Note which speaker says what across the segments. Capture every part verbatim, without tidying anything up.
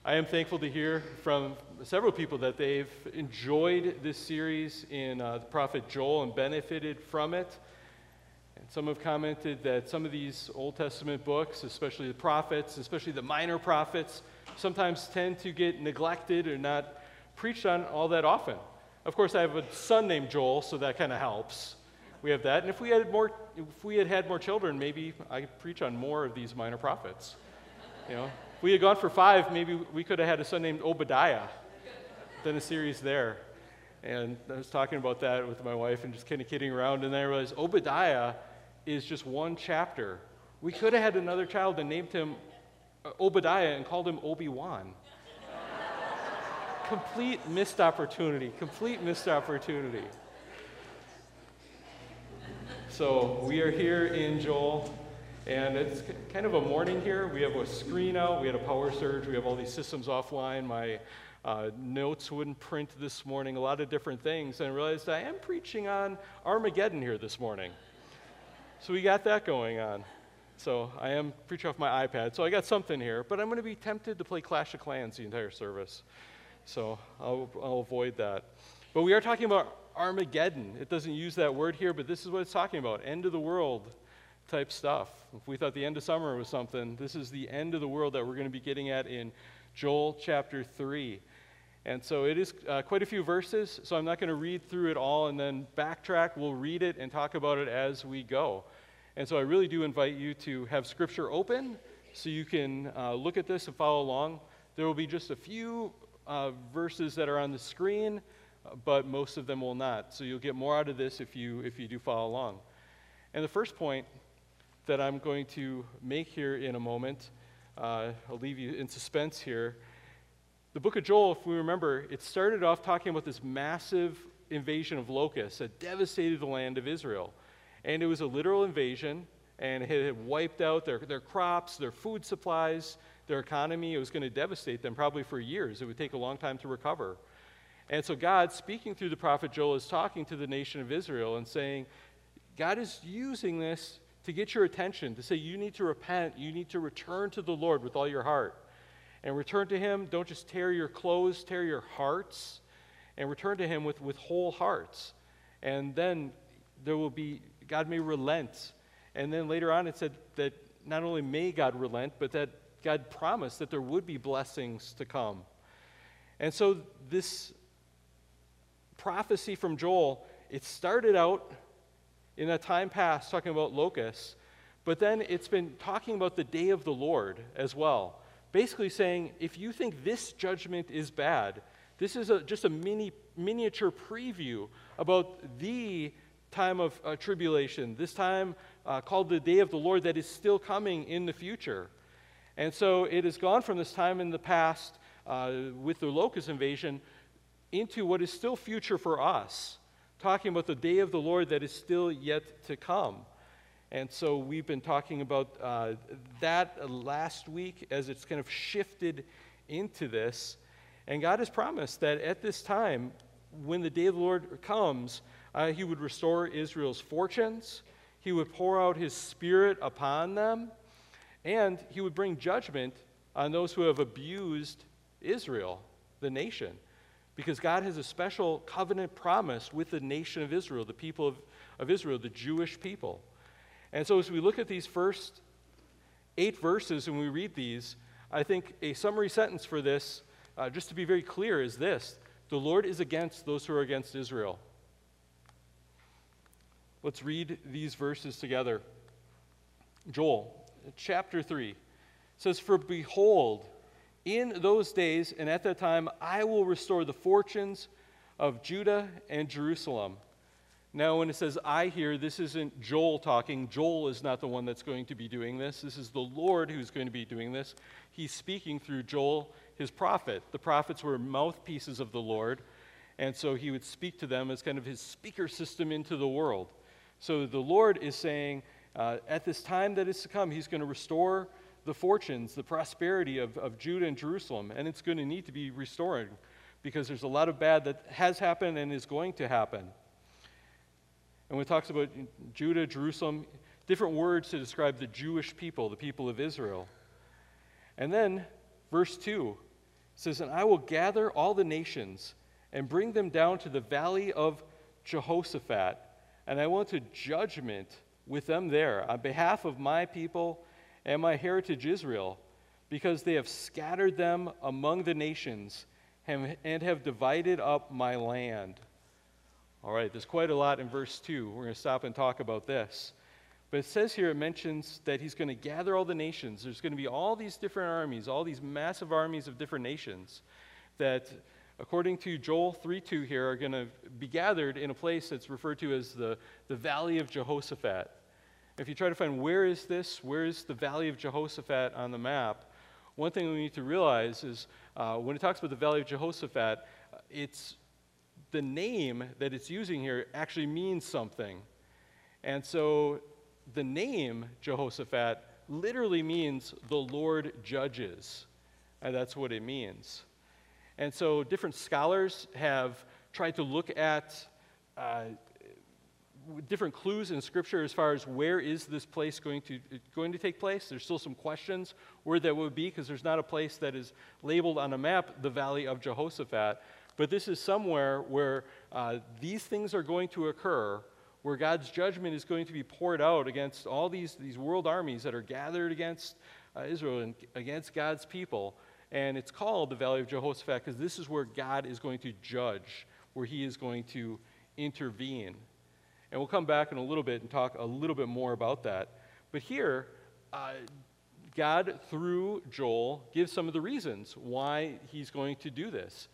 Speaker 1: I am thankful to hear from several people that they've enjoyed this series in uh, the prophet Joel and benefited from it. And some have commented that some of these Old Testament books, especially the prophets, especially the minor prophets, sometimes tend to get neglected or not preached on all that often. Of course, I have a son named Joel, so that kind of helps. We have that. And if we had more, if we had had more children, maybe I could preach on more of these minor prophets. You know, if we had gone for five, maybe we could have had a son named Obadiah. Done a series there. And I was talking about that with my wife and just kind of kidding around, and then I realized Obadiah is just one chapter. We could have had another child and named him Obadiah and called him Obi-Wan. Complete missed opportunity. Complete missed opportunity. So we are here in Joel, and it's kind of a morning here. We have a screen out. We had a power surge. We have all these systems offline. My uh, notes wouldn't print this morning. A lot of different things. And I realized I am preaching on Armageddon here this morning. So we got that going on. So I am preaching off my iPad. So I got something here. But I'm going to be tempted to play Clash of Clans the entire service. So I'll, I'll avoid that. But we are talking about Armageddon. It doesn't use that word here, but this is what it's talking about. End of the world type stuff. If we thought the end of summer was something, this is the end of the world that we're going to be getting at in Joel chapter three. And so it is uh, quite a few verses, so I'm not going to read through it all and then backtrack. We'll read it and talk about it as we go. And so I really do invite you to have Scripture open so you can uh, look at this and follow along. There will be just a few uh, verses that are on the screen, but most of them will not. So you'll get more out of this if you if you do follow along. And the first point that I'm going to make here in a moment, uh, I'll leave you in suspense here. The book of Joel, if we remember, it started off talking about this massive invasion of locusts that devastated the land of Israel. And it was a literal invasion, and it had wiped out their, their crops, their food supplies, their economy. It was going to devastate them probably for years. It would take a long time to recover. And so God, speaking through the prophet Joel, is talking to the nation of Israel and saying, God is using this to get your attention, to say you need to repent, you need to return to the Lord with all your heart. And return to Him, don't just tear your clothes, tear your hearts, and return to Him with, with whole hearts. And then there will be, God may relent. And then later on it said that not only may God relent, but that God promised that there would be blessings to come. And so this prophecy from Joel, it started out in a time past talking about locusts, but then it's been talking about the day of the Lord as well. Basically saying, if you think this judgment is bad, this is a, just a mini miniature preview about the time of uh, tribulation, this time uh, called the day of the Lord that is still coming in the future. And so it has gone from this time in the past uh, with the locust invasion into what is still future for us, talking about the day of the Lord that is still yet to come. And so we've been talking about uh, that last week as it's kind of shifted into this. And God has promised that at this time, when the day of the Lord comes, uh, He would restore Israel's fortunes, He would pour out His Spirit upon them, and He would bring judgment on those who have abused Israel, the nation. Because God has a special covenant promise with the nation of Israel, the people of, of Israel, the Jewish people. And so as we look at these first eight verses and we read these, I think a summary sentence for this, uh, just to be very clear, is this: the Lord is against those who are against Israel. Let's read these verses together. Joel, chapter three, says, "For behold, in those days and at that time, I will restore the fortunes of Judah and Jerusalem." Now, when it says I here, this isn't Joel talking. Joel is not the one that's going to be doing this. This is the Lord who's going to be doing this. He's speaking through Joel, his prophet. The prophets were mouthpieces of the Lord, and so he would speak to them as kind of his speaker system into the world. So the Lord is saying, uh, at this time that is to come, He's going to restore the fortunes, the prosperity of, of Judah and Jerusalem, and it's going to need to be restored because there's a lot of bad that has happened and is going to happen. And when it talks about Judah, Jerusalem, different words to describe the Jewish people, the people of Israel. And then, verse two, says, "And I will gather all the nations and bring them down to the valley of Jehoshaphat, and I will enter judgment with them there on behalf of my people and my heritage Israel, because they have scattered them among the nations and and have divided up my land." All right, there's quite a lot in verse two. We're going to stop and talk about this. But it says here, it mentions that he's going to gather all the nations. There's going to be all these different armies, all these massive armies of different nations that, according to Joel three two here, are going to be gathered in a place that's referred to as the, the Valley of Jehoshaphat. If you try to find where is this, where is the Valley of Jehoshaphat on the map, one thing we need to realize is uh, when it talks about the Valley of Jehoshaphat, it's the name that it's using here actually means something. And so the name Jehoshaphat literally means the Lord judges, and that's what it means. And so different scholars have tried to look at uh, different clues in Scripture as far as where is this place going to going to take place. There's still some questions where that would be, because there's not a place that is labeled on a map, the Valley of Jehoshaphat. But this is somewhere where uh, these things are going to occur, where God's judgment is going to be poured out against all these, these world armies that are gathered against uh, Israel and against God's people. And it's called the Valley of Jehoshaphat because this is where God is going to judge, where he is going to intervene. And we'll come back in a little bit and talk a little bit more about that. But here, uh, God, through Joel, gives some of the reasons why he's going to do this.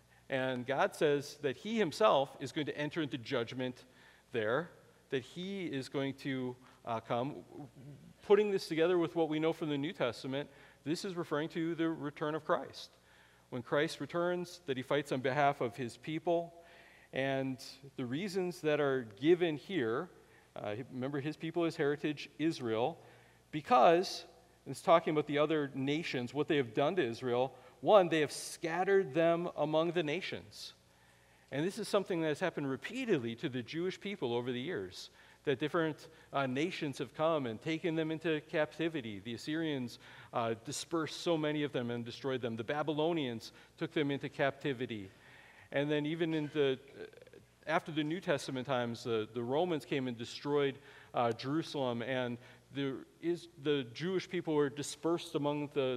Speaker 1: And God says that he himself is going to enter into judgment there, that he is going to uh, come. Putting this together with what we know from the New Testament, this is referring to the return of Christ. When Christ returns, that he fights on behalf of his people. And the reasons that are given here, uh, remember his people, his heritage, Israel, because it's talking about the other nations, what they have done to Israel. One, they have scattered them among the nations. And this is something that has happened repeatedly to the Jewish people over the years, that different uh, nations have come and taken them into captivity. The Assyrians uh, dispersed so many of them and destroyed them. The Babylonians took them into captivity. And then even in the, after the New Testament times, the, the Romans came and destroyed uh, Jerusalem, and the, is, the Jewish people were dispersed among the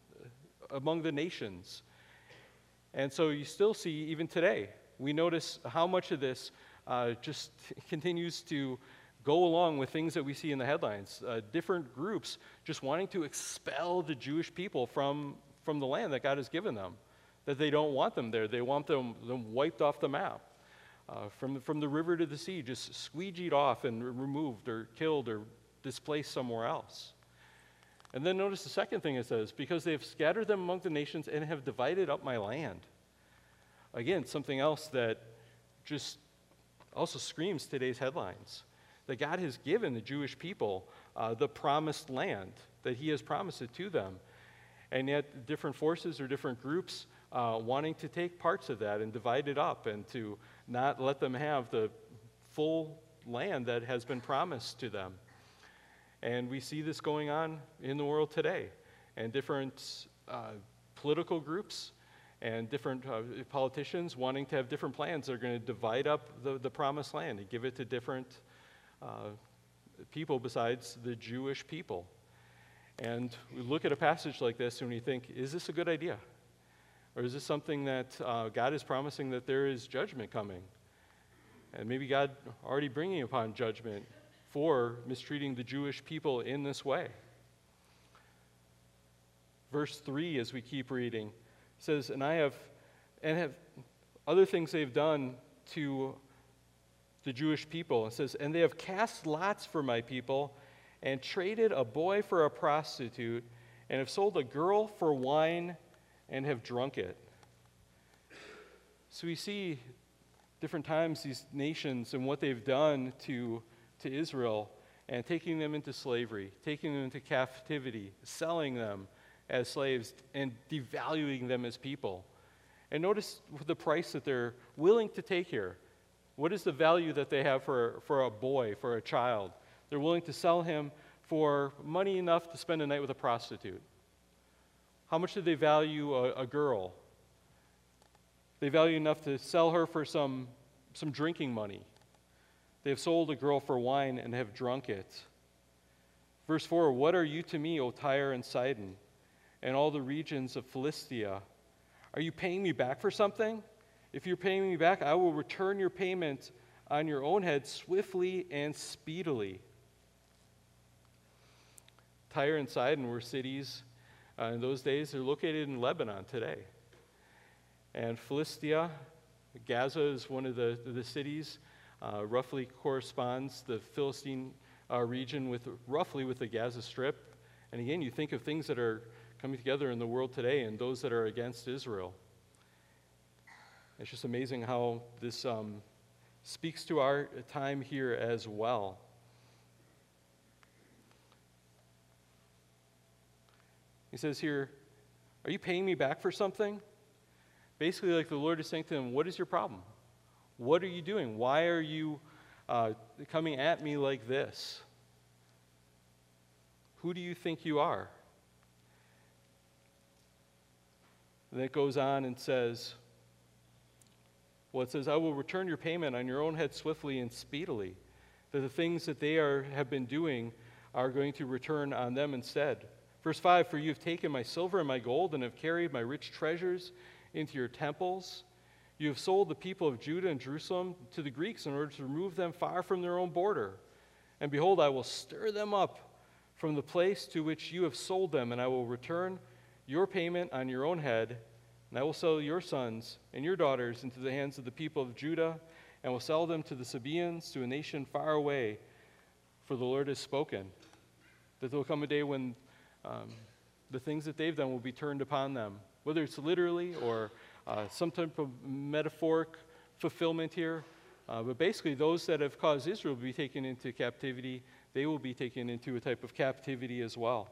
Speaker 1: among the nations. And so you still see, even today, we notice how much of this uh, just continues to go along with things that we see in the headlines. Uh, different groups just wanting to expel the Jewish people from, from the land that God has given them, that they don't want them there. They want them, them wiped off the map. Uh, from, the, from the river to the sea, just squeegeed off and removed or killed or displaced somewhere else. And then notice the second thing it says, because they have scattered them among the nations and have divided up my land. Again, something else that just also screams today's headlines, that God has given the Jewish people uh, the promised land, that he has promised it to them. And yet different forces or different groups uh, wanting to take parts of that and divide it up and to not let them have the full land that has been promised to them. And we see this going on in the world today. And different uh, political groups and different uh, politicians wanting to have different plans. They're going to divide up the, the promised land and give it to different uh, people besides the Jewish people. And we look at a passage like this and we think, is this a good idea? Or is this something that uh, God is promising that there is judgment coming? And maybe God already bringing upon judgment for mistreating the Jewish people in this way. Verse three, as we keep reading, says, and I have, and have other things they've done to the Jewish people. It says, and they have cast lots for my people and traded a boy for a prostitute and have sold a girl for wine and have drunk it. So we see different times these nations and what they've done to to Israel and taking them into slavery, taking them into captivity, selling them as slaves, and devaluing them as people. And notice the price that they're willing to take here. What is the value that they have for, for a boy, for a child? They're willing to sell him for money enough to spend a night with a prostitute. How much do they value a, a girl? They value enough to sell her for some, some drinking money. They have sold a girl for wine and have drunk it. Verse four, what are you to me, O Tyre and Sidon, and all the regions of Philistia? Are you paying me back for something? If you're paying me back, I will return your payment on your own head swiftly and speedily. Tyre and Sidon were cities uh, in those days. They're located in Lebanon today. And Philistia, Gaza is one of the, the cities, uh, roughly corresponds the Philistine uh, region with roughly with the Gaza Strip. And again, you think of things that are coming together in the world today and those that are against Israel. It's just amazing how this um, speaks to our time here as well. He says here, are you paying me back for something? Basically, like the Lord is saying to them, what is your problem? What are you doing? Why are you uh, coming at me like this? Who do you think you are? And then it goes on and says, well, it says, I will return your payment on your own head swiftly and speedily. That the things that they are have been doing are going to return on them instead. Verse five, for you have taken my silver and my gold and have carried my rich treasures into your temples. You have sold the people of Judah and Jerusalem to the Greeks in order to remove them far from their own border. And behold, I will stir them up from the place to which you have sold them, and I will return your payment on your own head, and I will sell your sons and your daughters into the hands of the people of Judah, and will sell them to the Sabaeans, to a nation far away, for the Lord has spoken. That there will come a day when um, the things that they've done will be turned upon them, whether it's literally or uh, some type of metaphoric fulfillment here. Uh, but basically, those that have caused Israel to be taken into captivity, they will be taken into a type of captivity as well.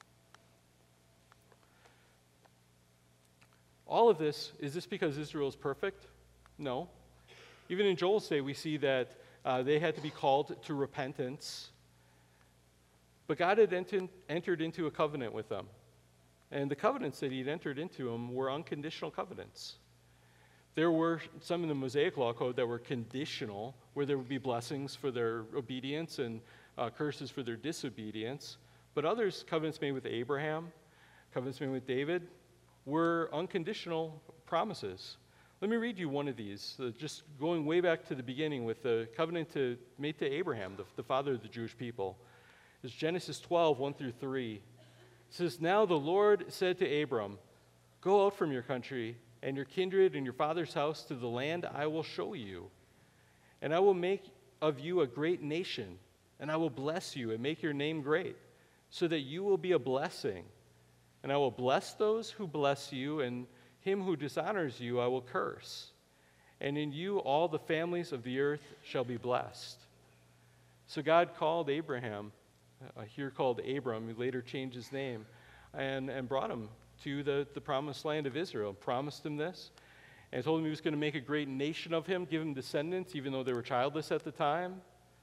Speaker 1: All of this, is this because Israel is perfect? No. Even in Joel's day, we see that uh, they had to be called to repentance. But God had ent- entered into a covenant with them. And the covenants that he'd entered into them were unconditional covenants. There were some in the Mosaic Law Code that were conditional, where there would be blessings for their obedience and uh, curses for their disobedience. But others, covenants made with Abraham, covenants made with David, were unconditional promises. Let me read you one of these, uh, just going way back to the beginning with the covenant to, made to Abraham, the, the father of the Jewish people. It's Genesis twelve, one through three. It says, now the Lord said to Abram, go out from your country and your kindred and your father's house to the land I will show you. And I will make of you a great nation, and I will bless you and make your name great, so that you will be a blessing. And I will bless those who bless you, and him who dishonors you I will curse. And in you all the families of the earth shall be blessed. So God called Abraham, uh, here called Abram, who later changed his name, and, and brought him to the, the promised land of Israel, promised him this, and told him he was going to make a great nation of him, give him descendants, even though they were childless at the time,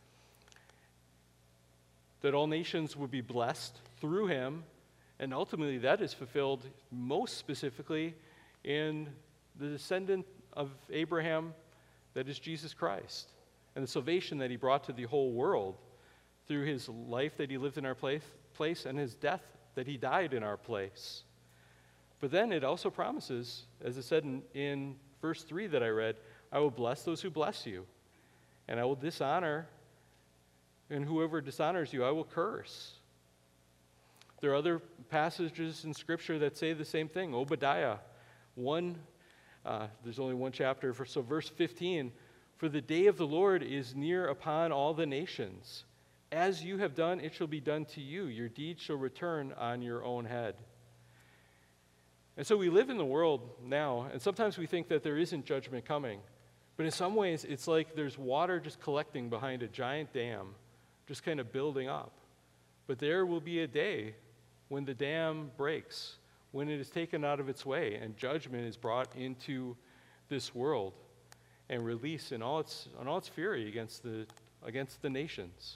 Speaker 1: that all nations would be blessed through him, and ultimately that is fulfilled most specifically in the descendant of Abraham, that is Jesus Christ, and the salvation that he brought to the whole world through his life that he lived in our place, place and his death that he died in our place. But then it also promises, as it said in, in verse three that I read, I will bless those who bless you, and I will dishonor, and whoever dishonors you, I will curse. There are other passages in Scripture that say the same thing. Obadiah, one, uh, there's only one chapter, for, so verse fifteen, for the day of the Lord is near upon all the nations. As you have done, it shall be done to you. Your deeds shall return on your own head. And so we live in the world now, and sometimes we think that there isn't judgment coming. But in some ways, it's like there's water just collecting behind a giant dam, just kind of building up. But there will be a day when the dam breaks, when it is taken out of its way, and judgment is brought into this world, and release in all its, in all its fury against the, against the nations.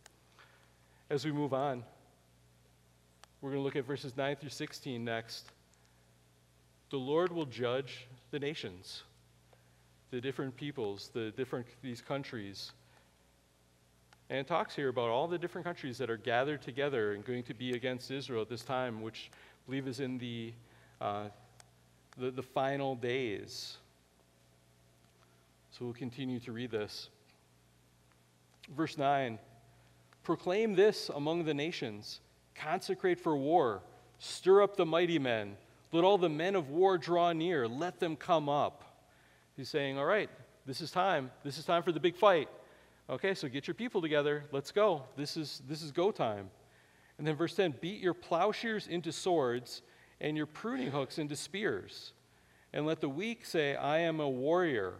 Speaker 1: As we move on, we're going to look at verses nine through sixteen next. the Lord will judge the nations, the different peoples, the different, these countries. And it talks here about all the different countries that are gathered together and going to be against Israel at this time, which I believe is in the, uh, the, the final days. So we'll continue to read this. Verse nine, proclaim this among the nations, consecrate for war, stir up the mighty men, let all the men of war draw near, let them come up. He's saying, all right, this is time. This is time for the big fight. Okay, so get your people together. Let's go. This is, this is go time. And then verse ten, beat your plowshares into swords and your pruning hooks into spears. And let the weak say, I am a warrior.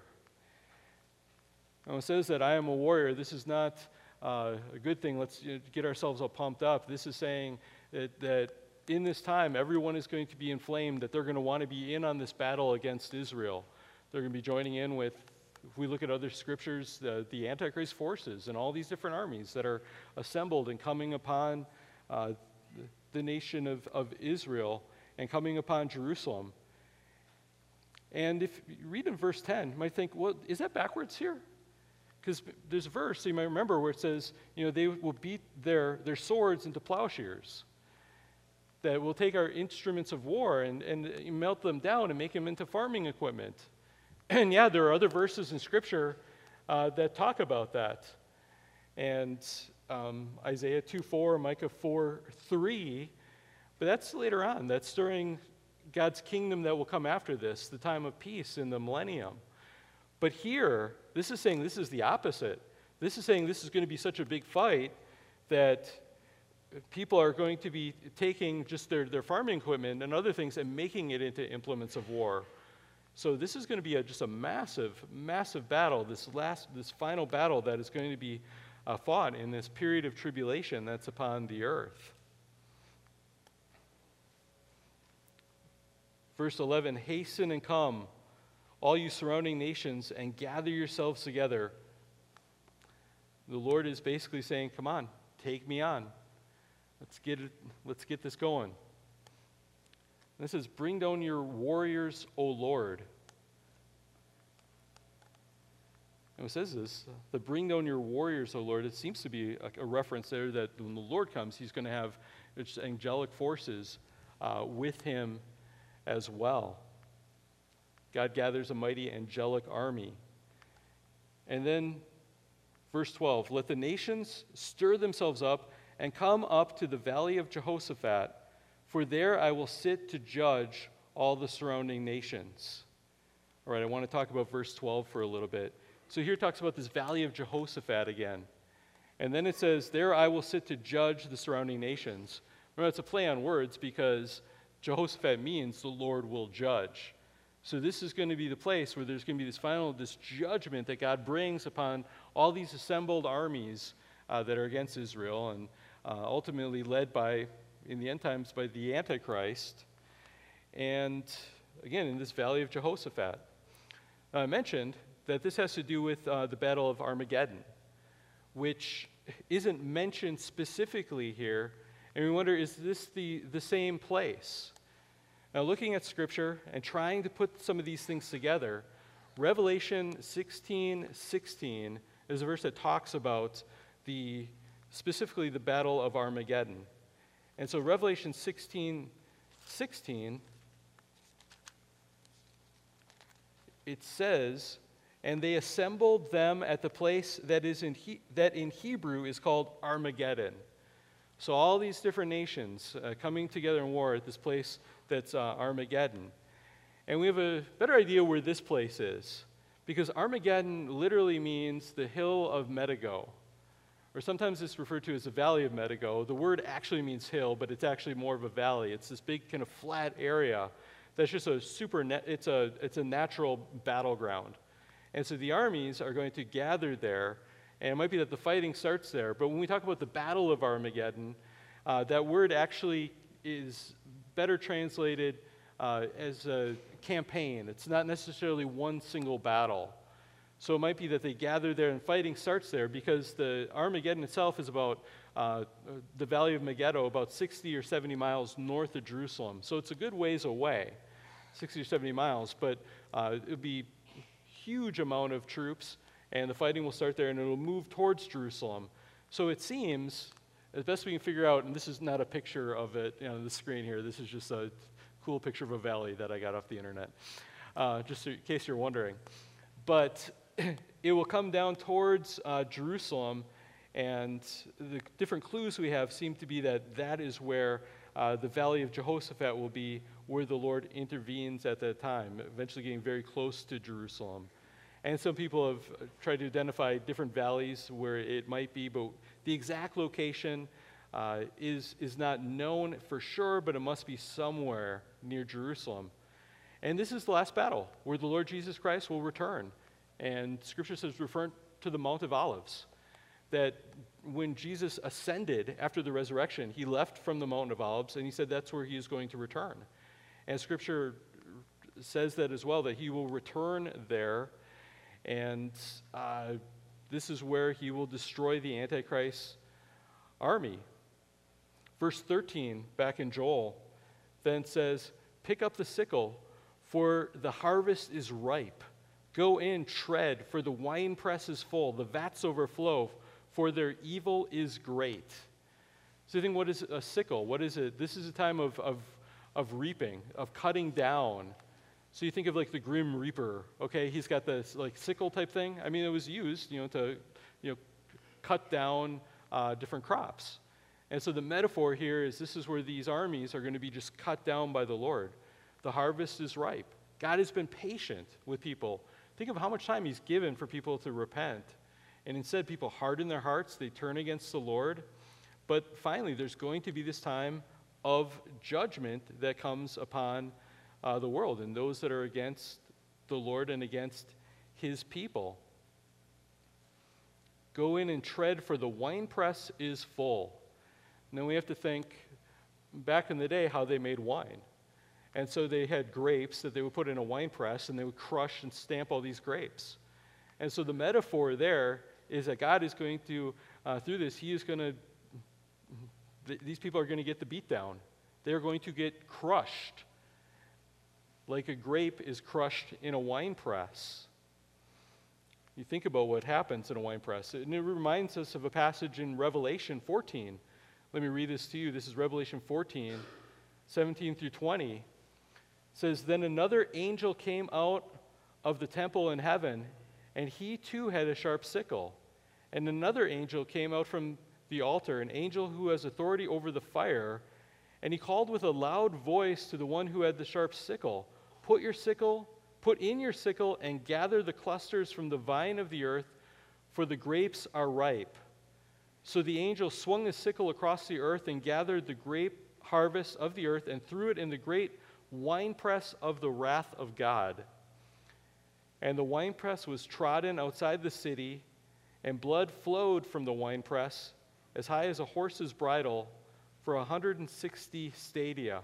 Speaker 1: Now, it says that I am a warrior. This is not uh, a good thing. Let's you know, get ourselves all pumped up. This is saying that, that in this time, everyone is going to be inflamed, that they're going to want to be in on this battle against Israel. They're going to be joining in with, if we look at other scriptures, the, the Antichrist forces and all these different armies that are assembled and coming upon uh, the nation of, of Israel and coming upon Jerusalem. And if you read in verse ten, you might think, well, is that backwards here? Because there's a verse, you might remember, where it says, you know, they will beat their, their swords into plowshares. That will take our instruments of war and, and melt them down and make them into farming equipment. And yeah, there are other verses in Scripture uh, that talk about that. And um, Isaiah two four, Micah four three, but that's later on. That's during God's kingdom that will come after this, the time of peace in the millennium. But here, this is saying this is the opposite. This is saying this is going to be such a big fight that people are going to be taking just their, their farming equipment and other things and making it into implements of war. So this is going to be a, just a massive, massive battle, this last, this final battle that is going to be uh, fought in this period of tribulation that's upon the earth. Verse eleven, hasten and come, all you surrounding nations, and gather yourselves together. The Lord is basically saying, come on, take me on. Let's get it, let's get this going. And it says, bring down your warriors, O Lord. And it says this, the bring down your warriors, O Lord. It seems to be a, a reference there that when the Lord comes, he's going to have angelic forces uh, with him as well. God gathers a mighty angelic army. And then verse twelve, let the nations stir themselves up and come up to the valley of Jehoshaphat, for there I will sit to judge all the surrounding nations. All right, I want to talk about verse twelve for a little bit. So here it talks about this valley of Jehoshaphat again. And then it says, there I will sit to judge the surrounding nations. Remember, it's a play on words because Jehoshaphat means the Lord will judge. So this is going to be the place where there's going to be this final, this judgment that God brings upon all these assembled armies uh, that are against Israel and uh, ultimately led by, in the end times, by the Antichrist. And again, in this valley of Jehoshaphat. Now, I mentioned that this has to do with uh, the Battle of Armageddon, which isn't mentioned specifically here. And we wonder, is this the, the same place? Now, looking at Scripture and trying to put some of these things together, Revelation sixteen sixteen is a verse that talks about the specifically the Battle of Armageddon. And so Revelation sixteen sixteen, it says, and they assembled them at the place that is in he- that in Hebrew is called Armageddon. So all these different nations uh, coming together in war at this place that's uh, Armageddon. And we have a better idea where this place is, because Armageddon literally means the hill of Megiddo, or sometimes it's referred to as the valley of Megiddo. The word actually means hill, but it's actually more of a valley. It's this big kind of flat area that's just a super, net, it's a it's a natural battleground. And so the armies are going to gather there, and it might be that the fighting starts there, but when we talk about the Battle of Armageddon, uh, that word actually is better translated uh, as a campaign. It's not necessarily one single battle. So it might be that they gather there and fighting starts there, because the Armageddon itself is about uh, the Valley of Megiddo, about sixty or seventy miles north of Jerusalem. So it's a good ways away. sixty or seventy miles, but uh, it would be huge amount of troops, and the fighting will start there, and it'll move towards Jerusalem. So it seems, as best we can figure out, and this is not a picture of it you know, on the screen here, this is just a cool picture of a valley that I got off the internet, uh, just in case you're wondering. But it will come down towards uh, Jerusalem, and the different clues we have seem to be that that is where uh, the Valley of Jehoshaphat will be, where the Lord intervenes at that time, eventually getting very close to Jerusalem. And some people have tried to identify different valleys where it might be, but the exact location uh, is, is not known for sure, but it must be somewhere near Jerusalem. And this is the last battle where the Lord Jesus Christ will return. And Scripture says, referring to the Mount of Olives, that when Jesus ascended after the resurrection, he left from the Mount of Olives, and he said that's where he is going to return. And Scripture says that as well, that he will return there, and uh, this is where he will destroy the Antichrist army. Verse thirteen, back in Joel, then says, pick up the sickle, for the harvest is ripe. Go in, tread, for the winepress is full, the vats overflow, for their evil is great. So you think, what is a sickle? What is it? This is a time of, of, of reaping, of cutting down. So you think of like the Grim Reaper, okay? He's got this like sickle type thing. I mean, it was used, you know, to, you know, cut down uh, different crops. And so the metaphor here is this is where these armies are going to be just cut down by the Lord. The harvest is ripe. God has been patient with people. Think of how much time he's given for people to repent. And instead, people harden their hearts. They turn against the Lord. But finally, there's going to be this time of judgment that comes upon uh, the world and those that are against the Lord and against his people. Go in and tread, for the winepress is full. Now we have to think back in the day how they made wine. And so they had grapes that they would put in a wine press, and they would crush and stamp all these grapes. And so the metaphor there is that God is going to, uh, through this, he is going to, th- these people are going to get the beat down. They're going to get crushed like a grape is crushed in a wine press. You think about what happens in a wine press, and it reminds us of a passage in Revelation fourteen. Let me read this to you. This is Revelation fourteen, seventeen through twenty. It says, then another angel came out of the temple in heaven, and he too had a sharp sickle. And another angel came out from the altar, an angel who has authority over the fire, and he called with a loud voice to the one who had the sharp sickle, put your sickle, put in your sickle, and gather the clusters from the vine of the earth, for the grapes are ripe. So the angel swung his sickle across the earth and gathered the grape harvest of the earth and threw it in the great winepress of the wrath of God. And the winepress was trodden outside the city, and blood flowed from the winepress as high as a horse's bridle for one hundred sixty stadia.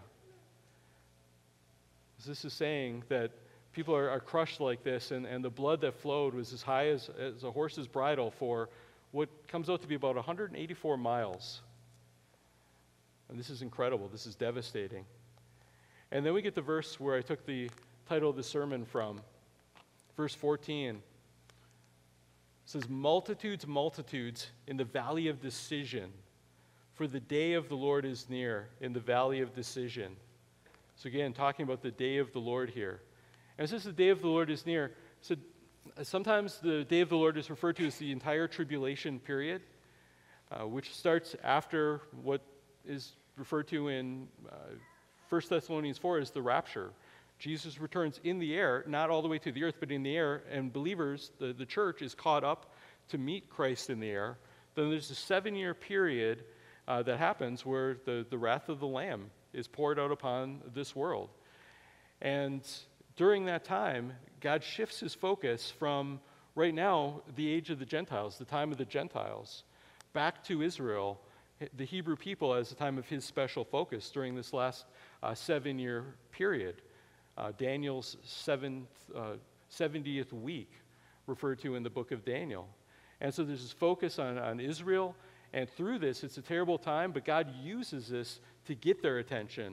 Speaker 1: This is saying that people are, are crushed like this, and, and the blood that flowed was as high as, as a horse's bridle for what comes out to be about one hundred eighty-four miles. And this is incredible. This is devastating. And then we get the verse where I took the title of the sermon from. Verse fourteen. It says, multitudes, multitudes in the valley of decision, for the day of the Lord is near in the valley of decision. So again, talking about the day of the Lord here. And since the day of the Lord is near, so sometimes the day of the Lord is referred to as the entire tribulation period, uh, which starts after what is referred to in uh, First Thessalonians four as the rapture. Jesus returns in the air, not all the way to the earth, but in the air, and believers, the, the church, is caught up to meet Christ in the air. Then there's a seven-year period uh, that happens where the, the wrath of the Lamb is poured out upon this world. And during that time, God shifts his focus from, right now, the age of the Gentiles, the time of the Gentiles, back to Israel, the Hebrew people, as the time of his special focus during this last uh, seven-year period. Uh, Daniel's seventh, uh, seventieth week, referred to in the book of Daniel. And so there's this focus on, on Israel, and through this, it's a terrible time, but God uses this to get their attention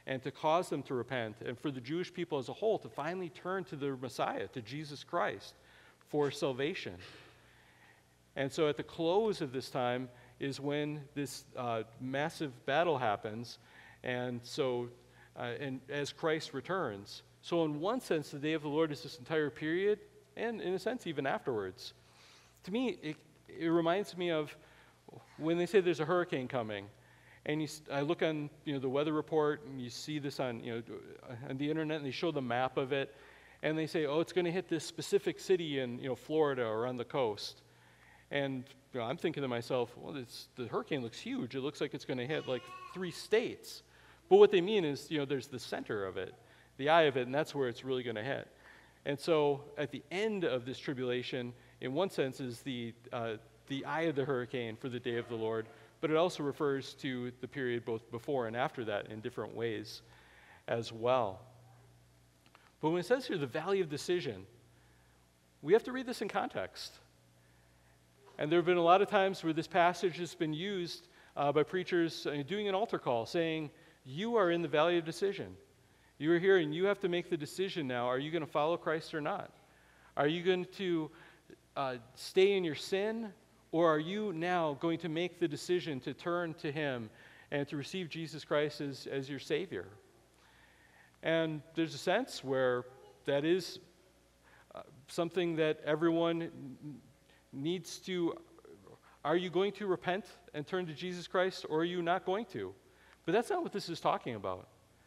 Speaker 1: and to cause them to repent, and for the Jewish people as a whole to finally turn to their Messiah, to Jesus Christ, for salvation. And so at the close of this time is when this uh, massive battle happens, and so uh, and as Christ returns. So in one sense, the day of the Lord is this entire period, and in a sense, even afterwards. To me, it, it reminds me of when they say there's a hurricane coming, and you, I look on you know the weather report, and you see this on you know on the internet, and they show the map of it, and they say, oh, it's going to hit this specific city in you know Florida or on the coast. And you know, I'm thinking to myself, well, it's, the hurricane looks huge. It looks like it's going to hit like three states. But what they mean is, you know, there's the center of it, the eye of it, and that's where it's really going to hit. And so at the end of this tribulation, in one sense, is the, uh, the eye of the hurricane for the day of the Lord, but it also refers to the period both before and after that in different ways as well. But when it says here, the valley of decision, we have to read this in context. And there have been a lot of times where this passage has been used uh, by preachers uh, doing an altar call, saying, you are in the valley of decision. You are here and you have to make the decision now. Are you going to follow Christ or not? Are you going to uh, stay in your sin, or are you now going to make the decision to turn to Him and to receive Jesus Christ as, as your Savior? And there's a sense where that is uh, something that everyone needs to, are you going to repent and turn to Jesus Christ, or are you not going to? But that's not what this is talking about.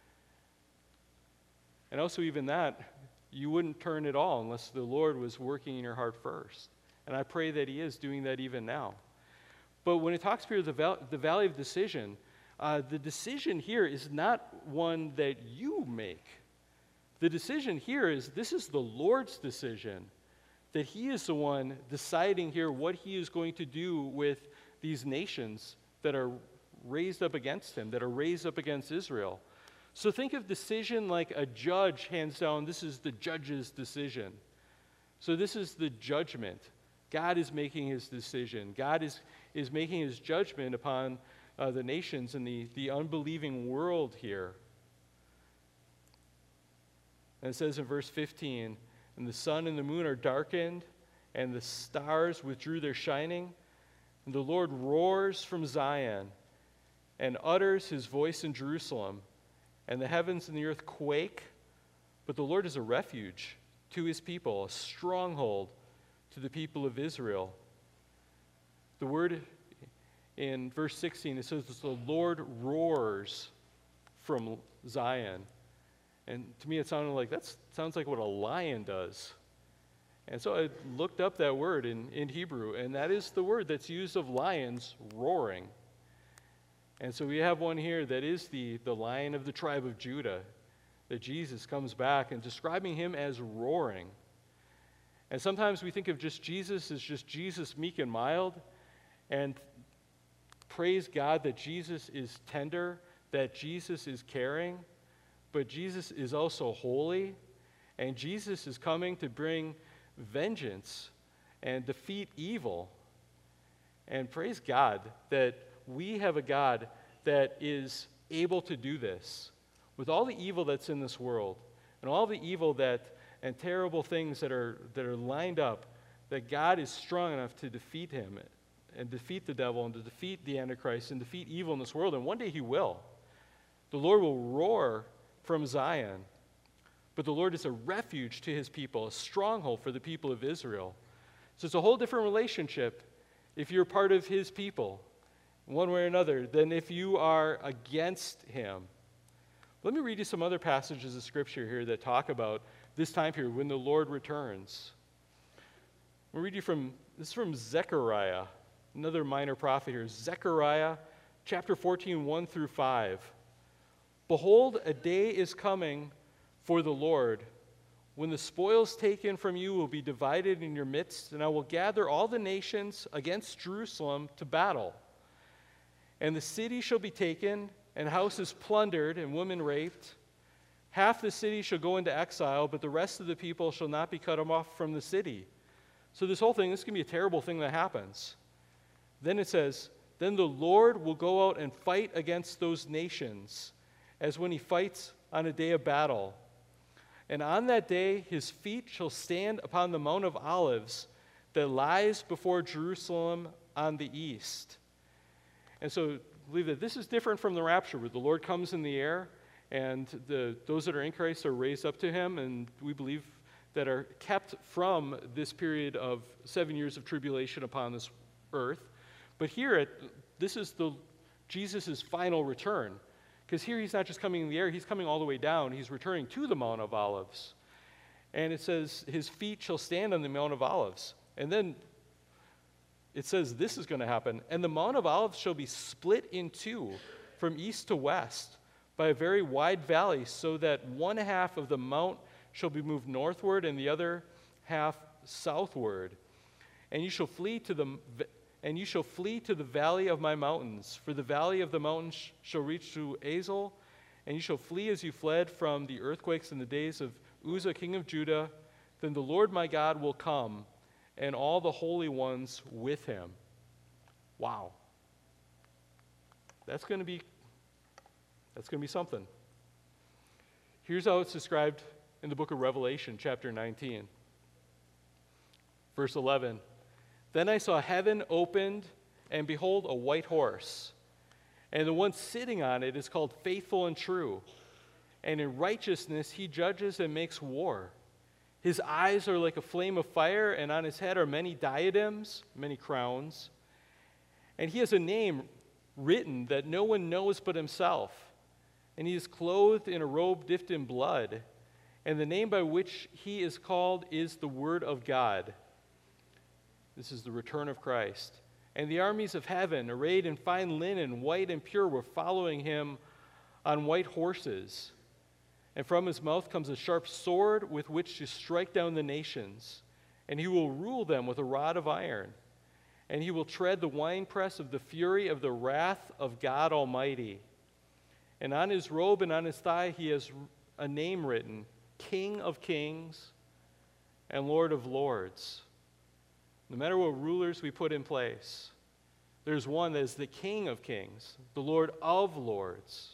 Speaker 1: And also even that, you wouldn't turn at all unless the Lord was working in your heart first. And I pray that He is doing that even now. But when it talks here of the, val- the valley of decision, uh, the decision here is not one that you make. The decision here is, this is the Lord's decision, that He is the one deciding here what He is going to do with these nations that are raised up against Him, that are raised up against Israel. So think of decision like a judge hands down, this is the judge's decision. So this is the judgment. God is making His decision. God is, is making His judgment upon uh, the nations and the, the unbelieving world here. And it says in verse fifteen, and the sun and the moon are darkened, and the stars withdrew their shining. And the Lord roars from Zion and utters His voice in Jerusalem. And the heavens and the earth quake, but the Lord is a refuge to His people, a stronghold to the people of Israel. The word in verse sixteen, it says the Lord roars from Zion. And to me, it sounded like, that sounds like what a lion does. And so I looked up that word in, in Hebrew, and that is the word that's used of lions roaring. And so we have one here that is the, the lion of the tribe of Judah, that Jesus comes back and describing Him as roaring. And sometimes we think of just Jesus as just Jesus meek and mild, and praise God that Jesus is tender, that Jesus is caring, but Jesus is also holy, and Jesus is coming to bring vengeance and defeat evil. And praise God that we have a God that is able to do this. With all the evil that's in this world, and all the evil that and terrible things that are that are lined up, that God is strong enough to defeat him and defeat the devil and to defeat the Antichrist and defeat evil in this world, and one day He will. The Lord will roar from Zion, but the Lord is a refuge to His people, a stronghold for the people of Israel. So it's a whole different relationship if you're part of His people, one way or another, than if you are against Him. Let me read you some other passages of Scripture here that talk about this time period when the Lord returns. I'll read you from, this is from Zechariah, another minor prophet here. Zechariah chapter fourteen, one through five. Behold, a day is coming for the Lord, when the spoils taken from you will be divided in your midst, and I will gather all the nations against Jerusalem to battle. And the city shall be taken, and houses plundered, and women raped. Half the city shall go into exile, but the rest of the people shall not be cut off from the city. So this whole thing, this can be a terrible thing that happens. Then it says, then the Lord will go out and fight against those nations, as when he fights on a day of battle. And on that day his feet shall stand upon the Mount of Olives that lies before Jerusalem on the east. And so I believe that this is different from the rapture, where the Lord comes in the air, and the, those that are in Christ are raised up to him, and we believe that are kept from this period of seven years of tribulation upon this earth. But here, at, this is the Jesus' final return. Because here he's not just coming in the air, he's coming all the way down. He's returning to the Mount of Olives. And it says, his feet shall stand on the Mount of Olives. And then it says this is going to happen. And the Mount of Olives shall be split in two from east to west by a very wide valley, so that one half of the mount shall be moved northward and the other half southward. And you shall flee to the And you shall flee to the valley of my mountains, for the valley of the mountains sh- shall reach to Azel, and you shall flee as you fled from the earthquakes in the days of Uzzah king of Judah. Then the Lord my God will come, and all the holy ones with him. Wow. That's going to be, that's going to be something. Here's how it's described in the book of Revelation, chapter nineteen. Verse eleven. Then I saw heaven opened, and behold, a white horse. And the one sitting on it is called Faithful and True. And in righteousness he judges and makes war. His eyes are like a flame of fire, and on his head are many diadems, many crowns. And he has a name written that no one knows but himself. And he is clothed in a robe dipped in blood. And the name by which he is called is the Word of God. This is the return of Christ. And the armies of heaven, arrayed in fine linen, white and pure, were following him on white horses. And from his mouth comes a sharp sword with which to strike down the nations. And he will rule them with a rod of iron. And he will tread the winepress of the fury of the wrath of God Almighty. And on his robe and on his thigh he has a name written, King of Kings and Lord of Lords. No matter what rulers we put in place, there's one that is the King of Kings, the Lord of Lords.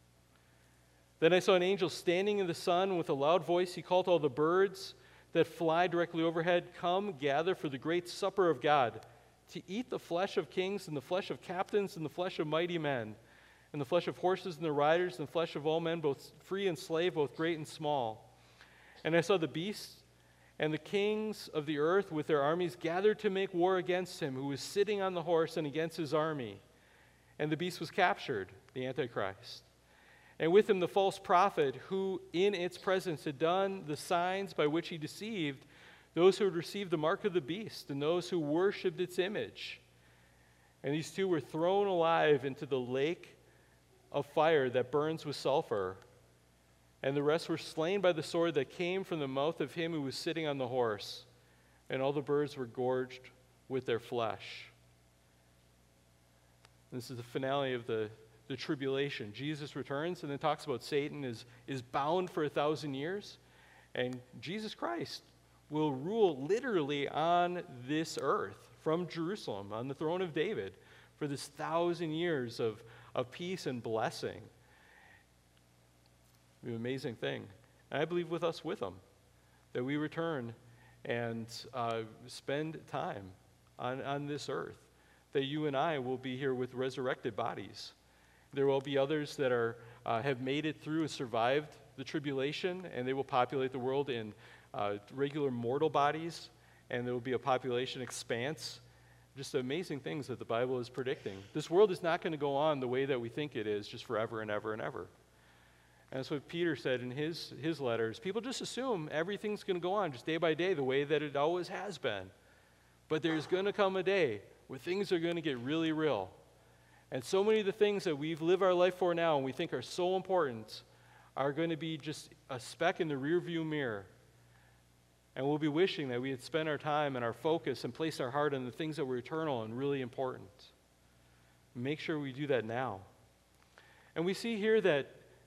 Speaker 1: Then I saw an angel standing in the sun with a loud voice. He called all the birds that fly directly overhead, come, gather for the great supper of God, to eat the flesh of kings and the flesh of captains and the flesh of mighty men, and the flesh of horses and their riders and the flesh of all men, both free and slave, both great and small. And I saw the beast and the kings of the earth with their armies gathered to make war against him, who was sitting on the horse, and against his army. And the beast was captured, the Antichrist. And with him the false prophet, who in its presence had done the signs by which he deceived those who had received the mark of the beast and those who worshipped its image. And these two were thrown alive into the lake of fire that burns with sulfur. And the rest were slain by the sword that came from the mouth of him who was sitting on the horse. And all the birds were gorged with their flesh. This is the finale of the, the tribulation. Jesus returns and then talks about Satan is, is bound for a thousand years. And Jesus Christ will rule literally on this earth from Jerusalem, on the throne of David, for this thousand years of, of peace and blessing. An amazing thing. And I believe with us with him, that we return and uh, spend time on, on this earth, that you and I will be here with resurrected bodies. There will be others that are uh, have made it through and survived the tribulation, and they will populate the world in uh, regular mortal bodies, and there will be a population expanse. Just amazing things that the Bible is predicting. This world is not going to go on the way that we think it is, just forever and ever and ever. And that's what Peter said in his, his letters. People just assume everything's going to go on just day by day the way that it always has been. But there's going to come a day where things are going to get really real. And so many of the things that we've lived our life for now and we think are so important are going to be just a speck in the rearview mirror. And we'll be wishing that we had spent our time and our focus and placed our heart on the things that were eternal and really important. Make sure we do that now. And we see here that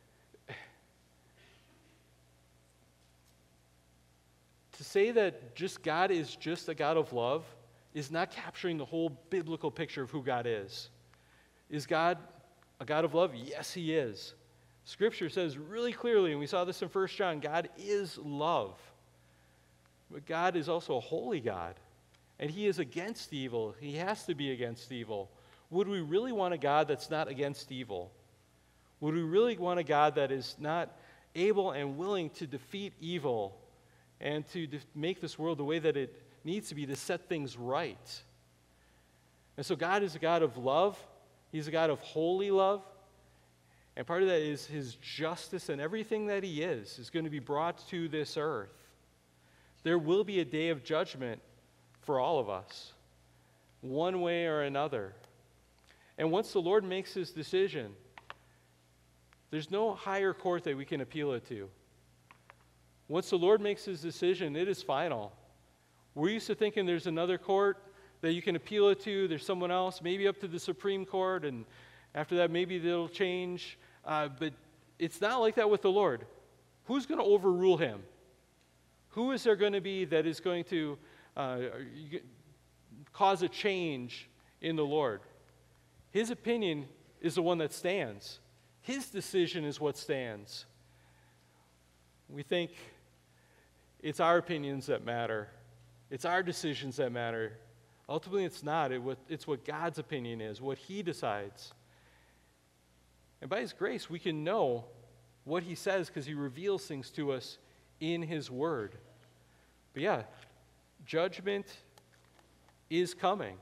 Speaker 1: to say that just God is just a God of love is not capturing the whole biblical picture of who God is. Is God a God of love? Yes, he is. Scripture says really clearly, and we saw this in First John, God is love. But God is also a holy God, and he is against evil. He has to be against evil. Would we really want a God that's not against evil? Would we really want a God that is not able and willing to defeat evil and to de- make this world the way that it needs to be, to set things right? And so God is a God of love. He's a God of holy love. And part of that is his justice, and everything that he is is going to be brought to this earth. There will be a day of judgment for all of us, one way or another. And once the Lord makes his decision, there's no higher court that we can appeal it to. Once the Lord makes his decision, it is final. We're used to thinking there's another court that you can appeal it to, there's someone else, maybe up to the Supreme Court, and after that maybe they'll change. Uh, but it's not like that with the Lord. Who's going to overrule him? Who is there going to be that is going to uh, cause a change in the Lord? His opinion is the one that stands. His decision is what stands. We think it's our opinions that matter. It's our decisions that matter. Ultimately, it's not. It, it's what God's opinion is, what he decides. And by his grace, we can know what he says because he reveals things to us in his word. But yeah, judgment is coming.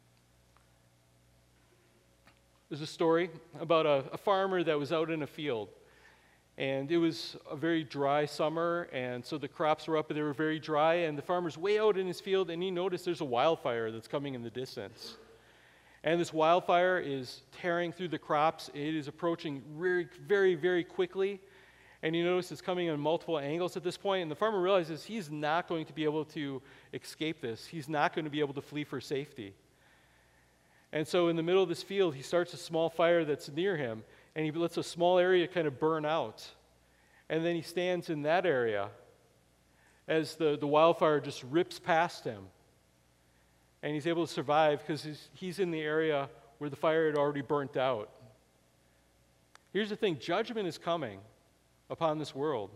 Speaker 1: There's a story about a, a farmer that was out in a field. And it was a very dry summer, and so the crops were up, but they were very dry, and the farmer's way out in his field, and he noticed there's a wildfire that's coming in the distance. And this wildfire is tearing through the crops. It is approaching very, very, very quickly. And you notice it's coming on multiple angles at this point. And the farmer realizes he's not going to be able to escape this. He's not going to be able to flee for safety. And so in the middle of this field, he starts a small fire that's near him. And he lets a small area kind of burn out. And then he stands in that area as the, the wildfire just rips past him. And he's able to survive because he's, he's in the area where the fire had already burnt out. Here's the thing, judgment is coming upon this world.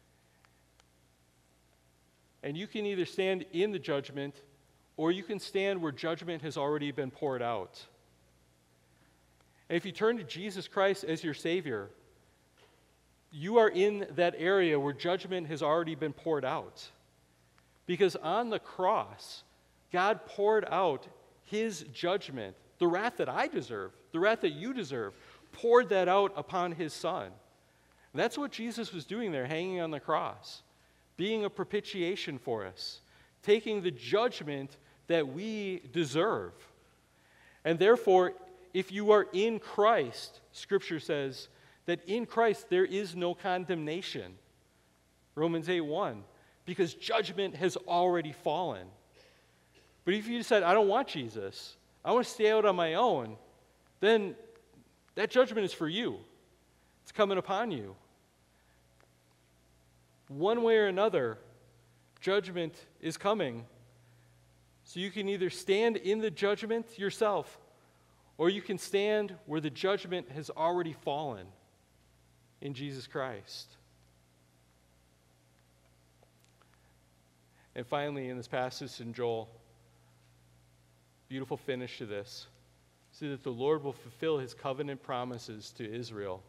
Speaker 1: And you can either stand in the judgment, or you can stand where judgment has already been poured out. And if you turn to Jesus Christ as your Savior, you are in that area where judgment has already been poured out. Because on the cross, God poured out his judgment, the wrath that I deserve, the wrath that you deserve, poured that out upon his Son. And that's what Jesus was doing there, hanging on the cross, being a propitiation for us, taking the judgment that we deserve. And therefore, if you are in Christ, Scripture says that in Christ there is no condemnation. Romans eight one, because judgment has already fallen. But if you decide, I don't want Jesus, I want to stay out on my own, then that judgment is for you. It's coming upon you. One way or another, judgment is coming. So you can either stand in the judgment yourself, or you can stand where the judgment has already fallen in Jesus Christ. And finally, in this passage in Joel, beautiful finish to this, so that the Lord will fulfill his covenant promises to Israel.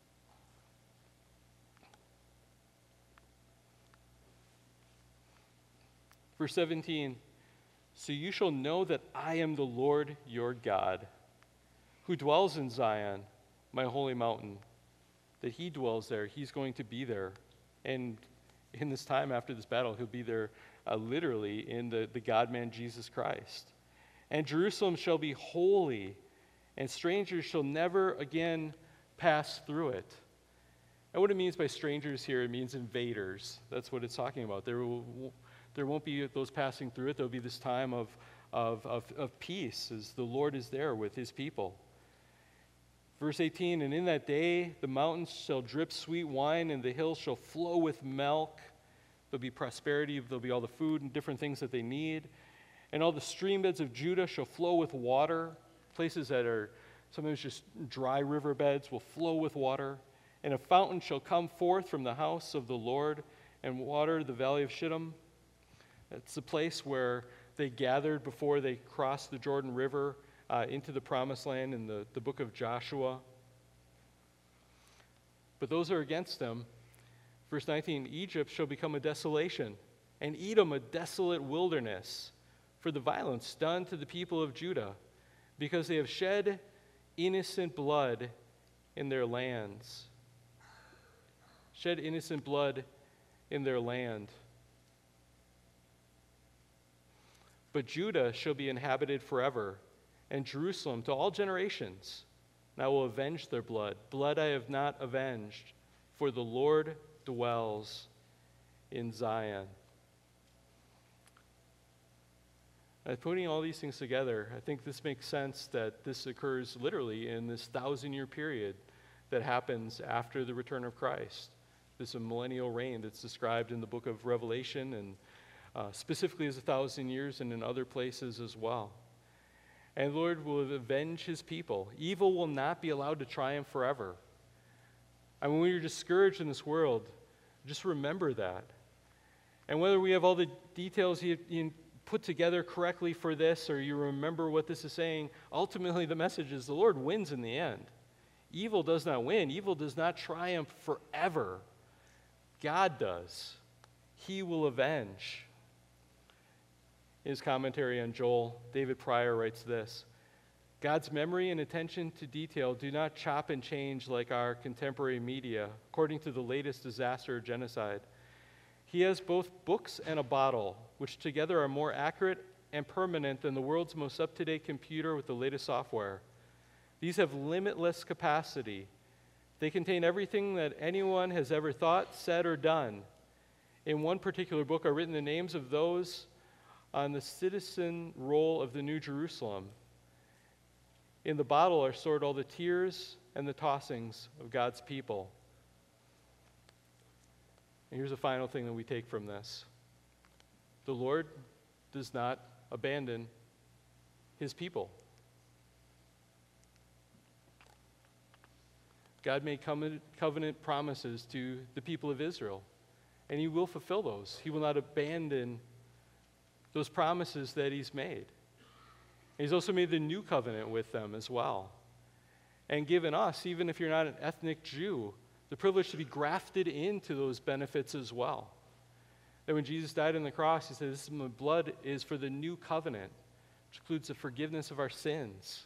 Speaker 1: Verse seventeen, so you shall know that I am the Lord your God, who dwells in Zion, my holy mountain. That he dwells there, he's going to be there. And in this time after this battle, he'll be there uh, literally in the, the God-man Jesus Christ. And Jerusalem shall be holy, and strangers shall never again pass through it. And what it means by strangers here, it means invaders. That's what it's talking about. There will, there won't be those passing through it. There will be this time of, of, of, of peace as the Lord is there with his people. Verse eighteen, and in that day the mountains shall drip sweet wine, and the hills shall flow with milk. There'll be prosperity, there'll be all the food and different things that they need. And all the stream beds of Judah shall flow with water. Places that are sometimes just dry riverbeds will flow with water. And a fountain shall come forth from the house of the Lord and water the valley of Shittim. It's the place where they gathered before they crossed the Jordan River uh, into the promised land in the, the book of Joshua. But those are against them. Verse nineteen, Egypt shall become a desolation, and Edom a desolate wilderness, for the violence done to the people of Judah, because they have shed innocent blood in their lands. Shed innocent blood in their land. But Judah shall be inhabited forever, and Jerusalem to all generations. And I will avenge their blood. Blood I have not avenged, for the Lord dwells in Zion. And putting all these things together, I think this makes sense that this occurs literally in this thousand-year period that happens after the return of Christ. This is a millennial reign that's described in the book of Revelation, and uh, specifically as a thousand years, and in other places as well. And the Lord will avenge his people. Evil will not be allowed to triumph forever. And when we are discouraged in this world, just remember that. And whether we have all the details you, you put together correctly for this, or you remember what this is saying, ultimately the message is the Lord wins in the end. Evil does not win. Evil does not triumph forever. God does. He will avenge. In his commentary on Joel, David Pryor writes this: God's memory and attention to detail do not chop and change like our contemporary media, according to the latest disaster or genocide. He has both books and a bottle, which together are more accurate and permanent than the world's most up-to-date computer with the latest software. These have limitless capacity. They contain everything that anyone has ever thought, said, or done. In one particular book are written the names of those on the citizen roll of the New Jerusalem. In the bottle are stored all the tears and the tossings of God's people. And here's the final thing that we take from this. The Lord does not abandon his people. God made covenant promises to the people of Israel, and he will fulfill those. He will not abandon those promises that he's made. He's also made the new covenant with them as well, and given us, even if you're not an ethnic Jew, the privilege to be grafted into those benefits as well. That when Jesus died on the cross, he said, "This is my blood is for the new covenant," which includes the forgiveness of our sins.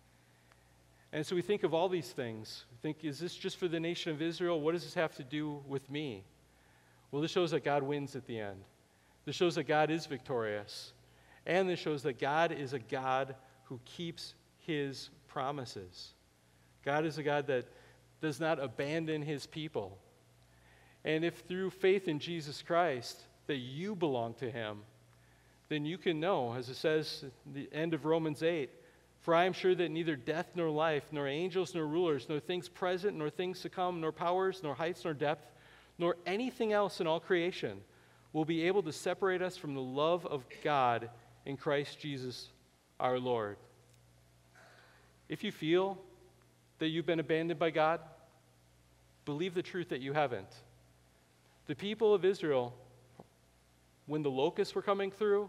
Speaker 1: And so we think of all these things. We think, is this just for the nation of Israel? What does this have to do with me? Well, this shows that God wins at the end. This shows that God is victorious. And this shows that God is a God who keeps his promises. God is a God that does not abandon his people. And if through faith in Jesus Christ that you belong to him, then you can know, as it says at the end of Romans eight, "For I am sure that neither death nor life, nor angels nor rulers, nor things present nor things to come, nor powers, nor heights nor depth, nor anything else in all creation will be able to separate us from the love of God in Christ Jesus our Lord." If you feel that you've been abandoned by God, believe the truth that you haven't. The people of Israel, when the locusts were coming through,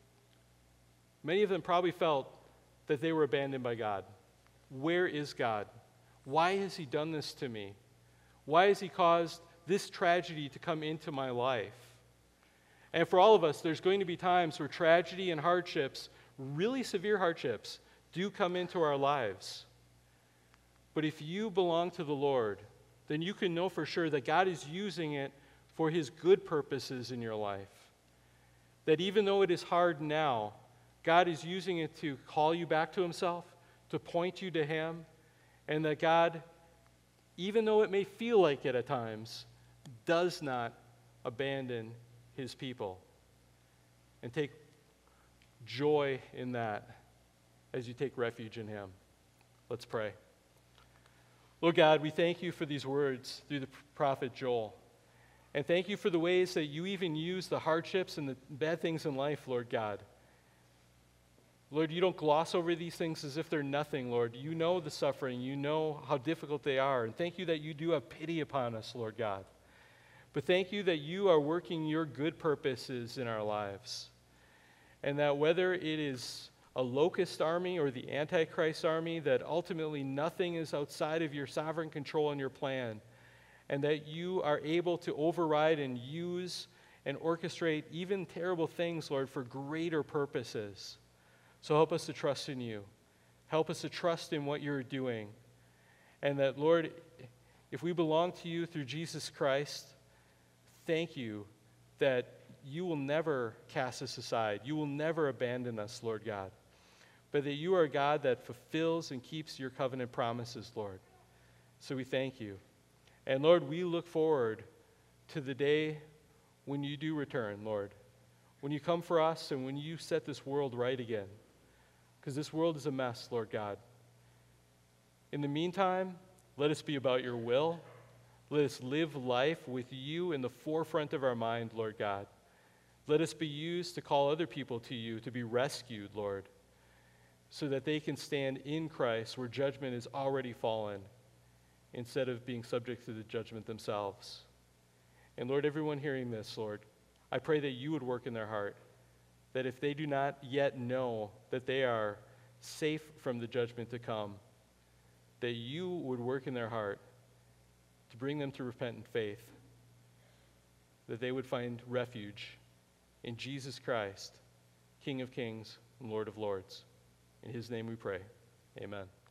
Speaker 1: many of them probably felt that they were abandoned by God. Where is God? Why has he done this to me? Why has he caused this tragedy to come into my life? And for all of us, there's going to be times where tragedy and hardships, really severe hardships, do come into our lives. But if you belong to the Lord, then you can know for sure that God is using it for his good purposes in your life. That even though it is hard now, God is using it to call you back to himself, to point you to him, and that God, even though it may feel like it at times, does not abandon his people. And take joy in that as you take refuge in him. Let's pray. Lord God, we thank you for these words through the prophet Joel. And thank you for the ways that you even use the hardships and the bad things in life, Lord God, Lord, you don't gloss over these things as if they're nothing, Lord. You know the suffering. You know how difficult they are. And thank you that you do have pity upon us, Lord God. But thank you that you are working your good purposes in our lives. And that whether it is a locust army or the Antichrist army, that ultimately nothing is outside of your sovereign control and your plan. And that you are able to override and use and orchestrate even terrible things, Lord, for greater purposes. So help us to trust in you. Help us to trust in what you're doing. And that, Lord, if we belong to you through Jesus Christ, thank you that you will never cast us aside. You will never abandon us, Lord God. But that you are a God that fulfills and keeps your covenant promises, Lord. So we thank you. And Lord, we look forward to the day when you do return, Lord. When you come for us and when you set this world right again. Because this world is a mess, Lord God. In the meantime, let us be about your will. Let us live life with you in the forefront of our mind, Lord God. Let us be used to call other people to you, to be rescued, Lord, so that they can stand in Christ where judgment is already fallen, instead of being subject to the judgment themselves. And Lord, everyone hearing this, Lord, I pray that you would work in their heart, that if they do not yet know that they are safe from the judgment to come, that you would work in their heart to bring them to repentant faith, that they would find refuge in Jesus Christ, King of kings and Lord of lords. In his name we pray. Amen.